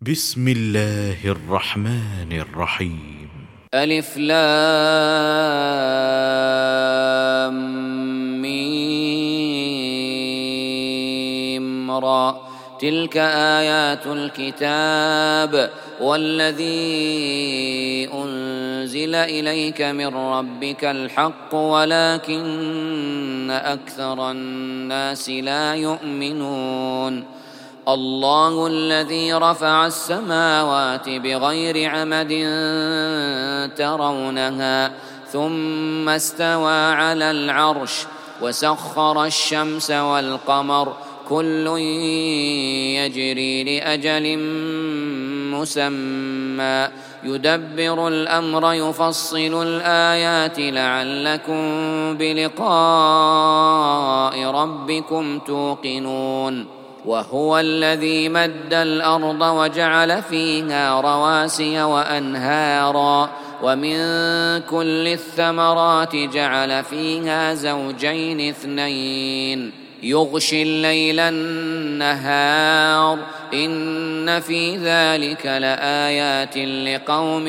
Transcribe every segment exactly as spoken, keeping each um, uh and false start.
بسم الله الرحمن الرحيم. ألف لام ميم را تلك آيات الكتاب والذي أنزل إليك من ربك الحق ولكن أكثر الناس لا يؤمنون. الله الذي رفع السماوات بغير عمد ترونها ثم استوى على العرش وسخر الشمس والقمر كل يجري لأجل مسمى يدبر الأمر يفصل الآيات لعلكم بلقاء ربكم توقنون. وهو الذي مد الأرض وجعل فيها رواسي وأنهارا ومن كل الثمرات جعل فيها زوجين اثنين يغشي الليل النهار إن في ذلك لآيات لقوم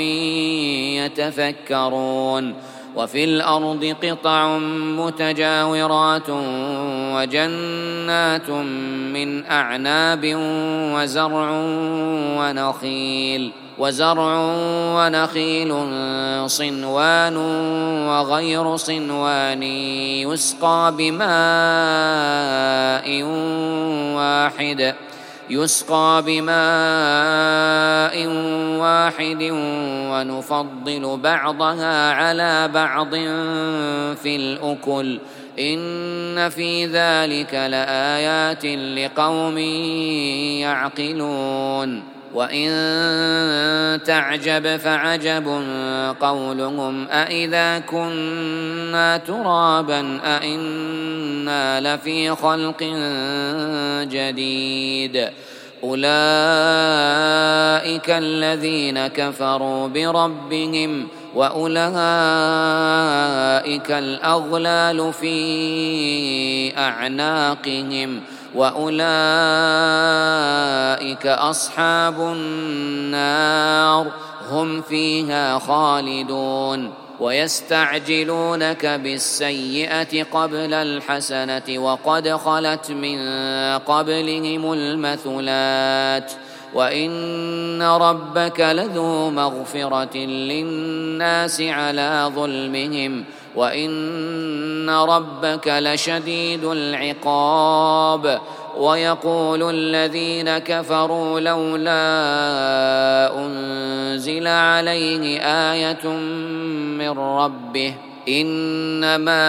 يتفكرون. وفي الأرض قطع متجاورات وجنات من أعناب وزرع ونخيل وزرع ونخيل صنوان وغير صنوان يسقى بماء واحد يسقى بماء واحد ونفضل بعضها على بعض في الأكل إن في ذلك لآيات لقوم يعقلون. وإن تعجب فعجب قولهم أإذا كنا ترابا أإنا لفي خلق جديد أولئك الذين كفروا بربهم وأولئك الأغلال في أعناقهم وأولئك أصحاب النار هم فيها خالدون. ويستعجلونك بالسيئة قبل الحسنة وقد خلت من قبلهم المثلات وإن ربك لذو مغفرة للناس على ظلمهم وإن ربك لشديد العقاب. ويقول الذين كفروا لولا أنزل عليه آية من ربه إنما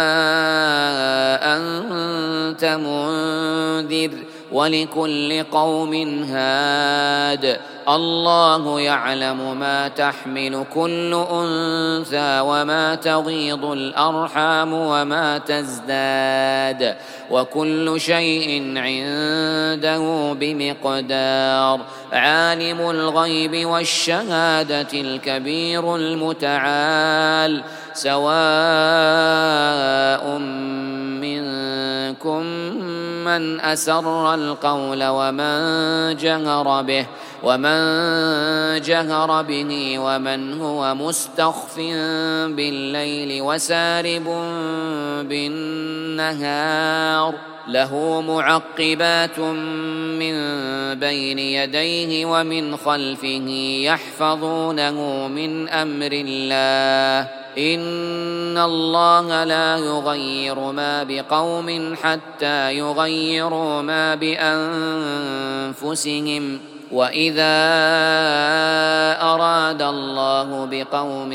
أنت منذر ولكل قوم هاد الله يعلم ما تحمل كل أنثى وما تغيض الأرحام وما تزداد وكل شيء عنده بمقدار. عالم الغيب والشهادة الكبير المتعال سواء منكم من أسر القول ومن جهر به ومن جهر به ومن هو مستخف بالليل وسارب بالنهار له معقبات من بين يديه ومن خلفه يحفظونه من أمر الله إن الله لا يغير ما بقوم حتى يغيروا ما بأنفسهم وإذا أراد الله بقوم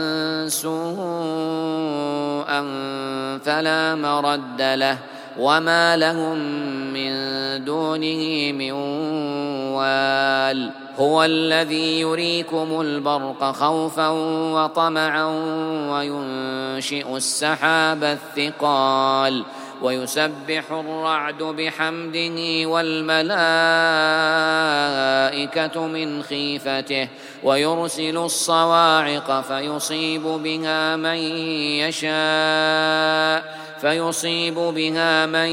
سوءا فلا مرد له وما لهم من دونه من وال. هو الذي يريكم البرق خوفا وطمعا وينشئ السحاب الثقال ويسبح الرعد بحمده والملائكة من خيفته ويرسل الصواعق فيصيب بها من يشاء فيصيب بها من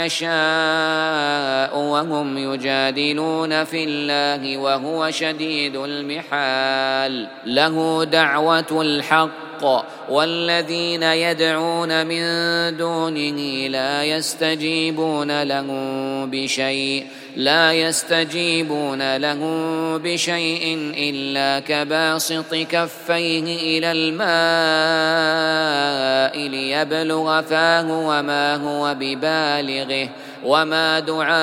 يشاء وهم يجادلون في الله وهو شديد المحال. له دعوة الحق والذين يدعون من دونه لا يستجيبون له بشيء لا يستجيبون له بشيء إلا كباسط كفيه إلى الماء ليبلغ فاه وما هو ببالغه وما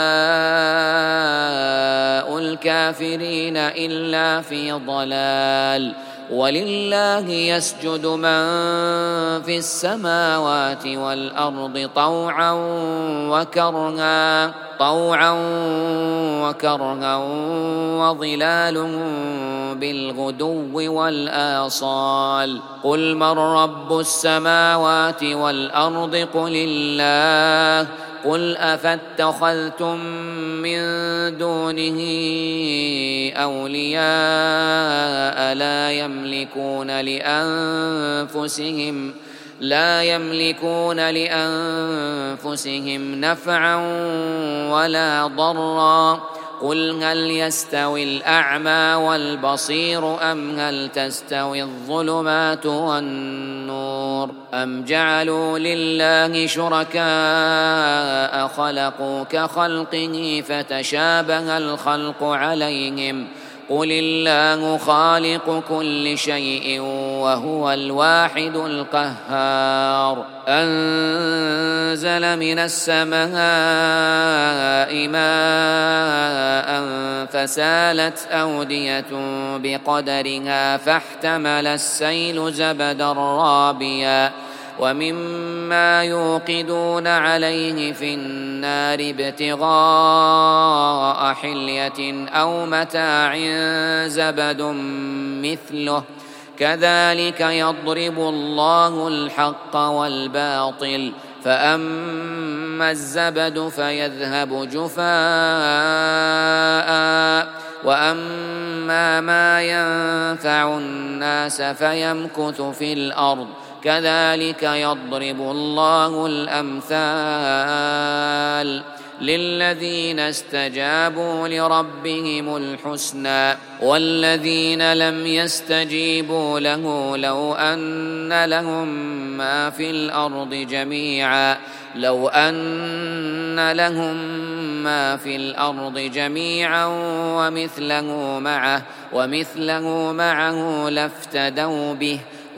دعاء الكافرين إلا في ضلال. ولله يسجد من في السماوات والأرض طوعا وكرها طوعا وكرها وظلالهم بالغدو والآصال. قل من رب السماوات والأرض قل الله. قل أفاتخذتم من دونه أولياء لا يملكون لأنفسهم لا يملكون لأنفسهم نفعا ولا ضرا. قل هل يستوي الأعمى والبصير أم هل تستوي الظلمات والنور أم جعلوا لله شركاء خلقوا كخلقه فتشابه الخلق عليهم. قل الله خالق كل شيء وهو الواحد القهار. أنزل من السماء ماء فسالت أودية بقدرها فاحتمل السيل زبدا رابيا ومما يوقدون عليه في النار ابتغاء حلية أو متاع زبد مثله كذلك يضرب الله الحق والباطل. فأما الزبد فيذهب جفاء وأما ما ينفع الناس فيمكث في الأرض كذلك يضرب الله الأمثال. للذين استجابوا لربهم الحسنى والذين لم يستجيبوا له لو أن لهم ما في الأرض جميعا لو أن لهم ما في الأرض جميعا ومثله معه ومثله معه لافتدوا به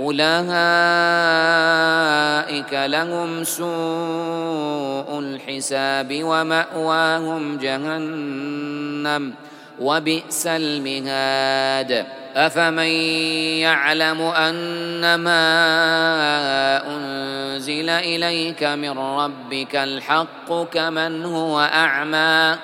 أولئك لهم سوء الحساب ومأواهم جهنم وبئس المهاد. أفمن يعلم أنما أنزل إليك من ربك الحق كمن هو أعمى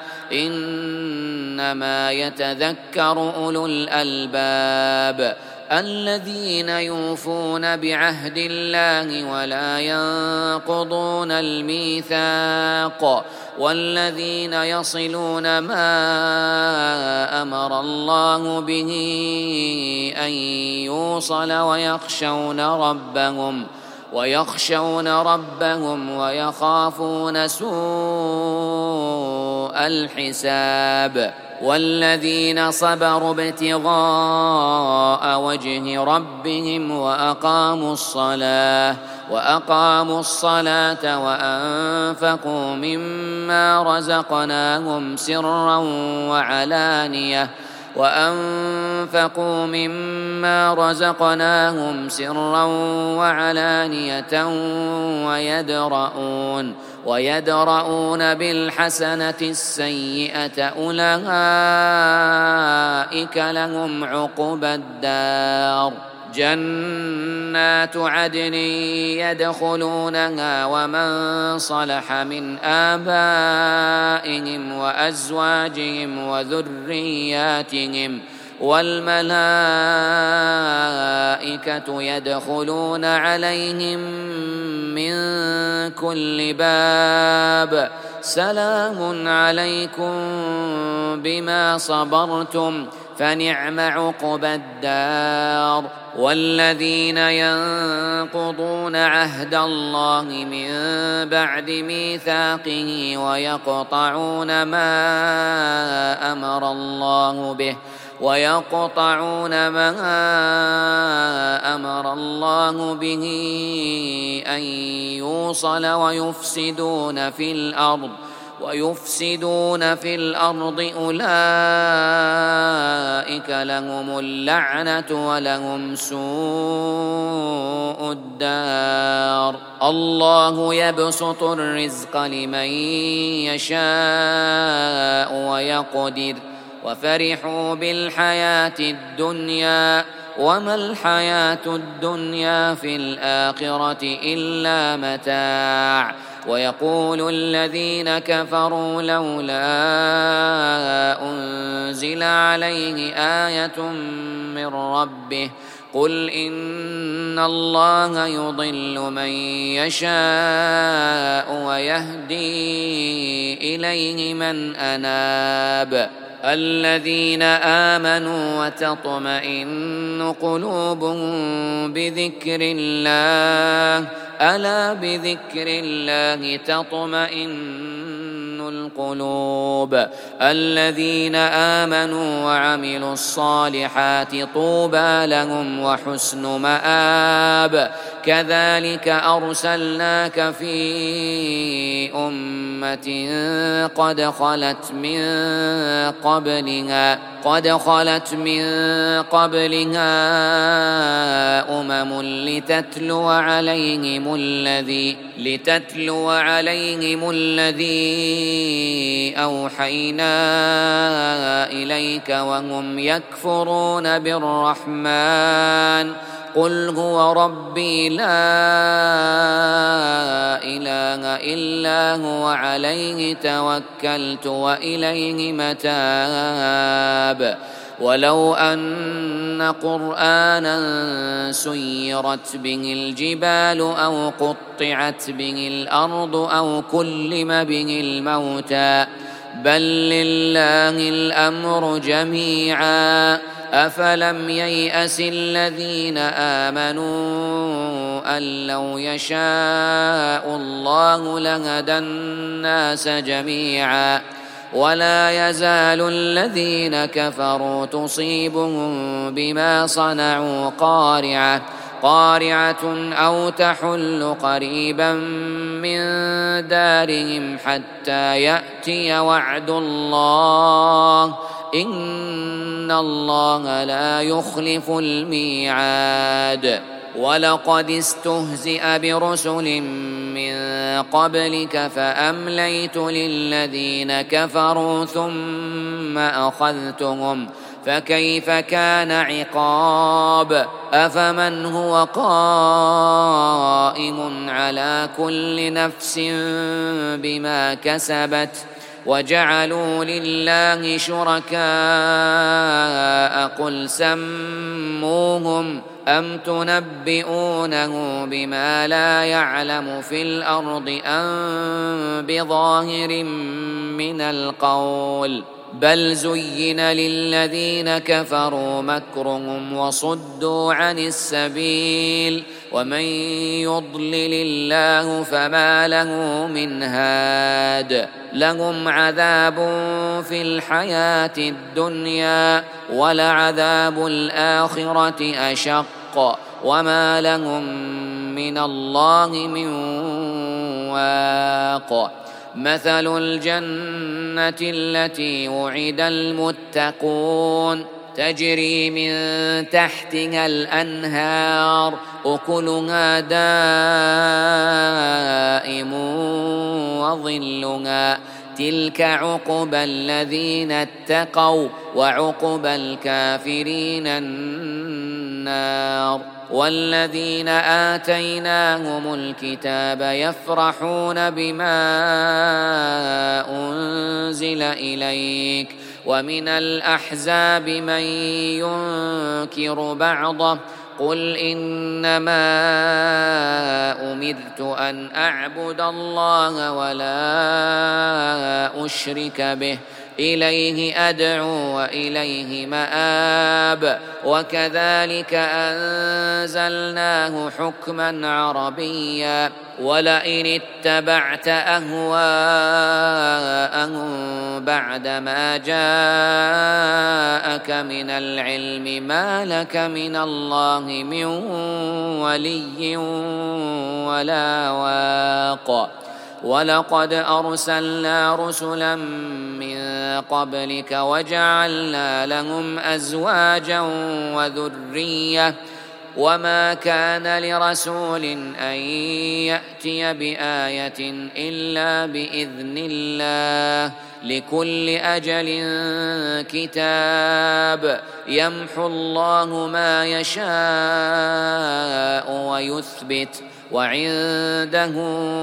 إنما يتذكر أولو الألباب الذين يوفون بعهد الله ولا ينقضون الميثاق والذين يصلون ما أمر الله به أن يوصل ويخشون ربهم ويخشون ربهم ويخافون سوء الحساب. والذين صبروا ابتغاء وجه ربهم وأقاموا الصلاة وأقاموا الصلاة وأنفقوا مما رزقناهم سرا وعلانية وأنفقوا مما رزقناهم سرا وعلانية ويدرؤون ويدرؤون بالحسنة السيئة أولئك لهم عقبى الدار. جنات عدن يدخلونها ومن صلح من آبائهم وأزواجهم وذرياتهم والملائكة يدخلون عليهم من كل باب سلام عليكم بما صبرتم فنعم عقبى الدار. والذين ينقضون عهد الله من بعد ميثاقه ويقطعون ما أمر الله به ويقطعون ما أمر الله به أن يوصل ويفسدون في الأرض ويفسدون في الأرض أولئك لهم اللعنة ولهم سوء الدار. الله يبسط الرزق لمن يشاء ويقدر وفرحوا بالحياة الدنيا وما الحياة الدنيا في الآخرة إلا متاع. ويقول الذين كفروا لولا أنزل عليه آية من ربه قل إن الله يضل من يشاء ويهدي إليه من أناب. الذين آمنوا وتطمئن قلوبهم بذكر الله ألا بذكر الله تطمئن القلوب. الذين آمنوا وعملوا الصالحات طوبى لهم وحسن مآب. كذلك أرسلناك في أمة قد خلت من قبلها قد خلت من قبلها أمم لتتلو عليهم الذي لتتلو عليهم الذي أوحينا إليك وهم يكفرون بالرحمن قل هو ربي لا إله إلا هو عليه توكلت وإليه متاب. ولو أن قرآنا سيرت به الجبال أو قطعت به الأرض أو كلم به الموتى بل لله الأمر جميعا أفلم ييأس الذين آمنوا أن لو يشاء الله لهدى الناس جميعا ولا يزال الذين كفروا تصيبهم بما صنعوا قارعة قارعة أو تحل قريبا من دارهم حتى يأتي وعد الله إن الله لا يخلف الميعاد. ولقد استهزئ برسل من قبلك فأمليت للذين كفروا ثم أخذتهم فكيف كان عقاب. أفمن هو قائم على كل نفس بما كسبت وجعلوا لله شركاء قل سموهم أم تنبئونه بما لا يعلم في الأرض أم بظاهر من القول بل زين للذين كفروا مكرهم وصدوا عن السبيل ومن يضلل الله فما له من هاد. لهم عذاب في الحياة الدنيا ولعذاب الآخرة أشق وما لهم من الله من واق. مثل الجنة التي وعد المتقون تجري من تحتها الأنهار أكلها دائم وظلها تلك عقبى الذين اتقوا وعقبى الكافرين النار. والذين آتيناهم الكتاب يفرحون بما أنزل إليك ومن الأحزاب من ينكر بعضه قل إنما أمرت أن أعبد الله ولا أشرك به إليه أدعو وإليه مآب وكذلك أنزلناه حكما عربيا ولئن اتبعت أهواءهم بعدما جاءك من العلم ما لك من الله من ولي ولا واق ولقد أرسلنا رسلا من قبلك وجعلنا لهم أزواجا وذرية وما كان لرسول أن يأتي بآية إلا بإذن الله لكل أجل كتاب يمحو الله ما يشاء ويثبت وعنده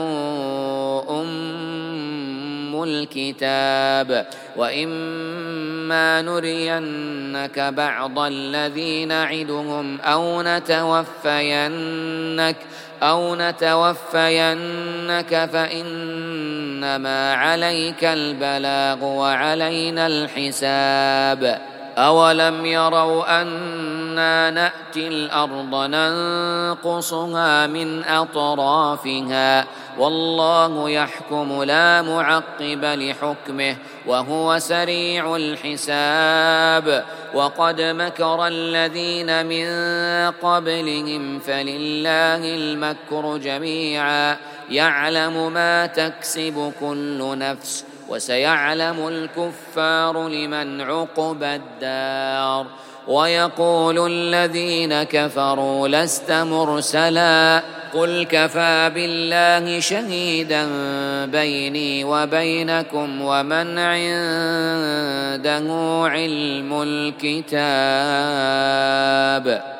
أم الكتاب وإما نرينك بعض الذي نعدهم أو نتوفينك أو نتوفينك فإنما عليك البلاغ وعلينا الحساب أولم يروا أنا نأتي الأرض ننقصها من أطرافها والله يحكم لا معقب لحكمه وهو سريع الحساب وقد مكر الذين من قبلهم فلله المكر جميعا يعلم ما تكسب كل نفس وسيعلم الكفار لمن عقبى الدار ويقول الذين كفروا لست مرسلا قل كفى بالله شهيدا بيني وبينكم ومن عنده علم الكتاب.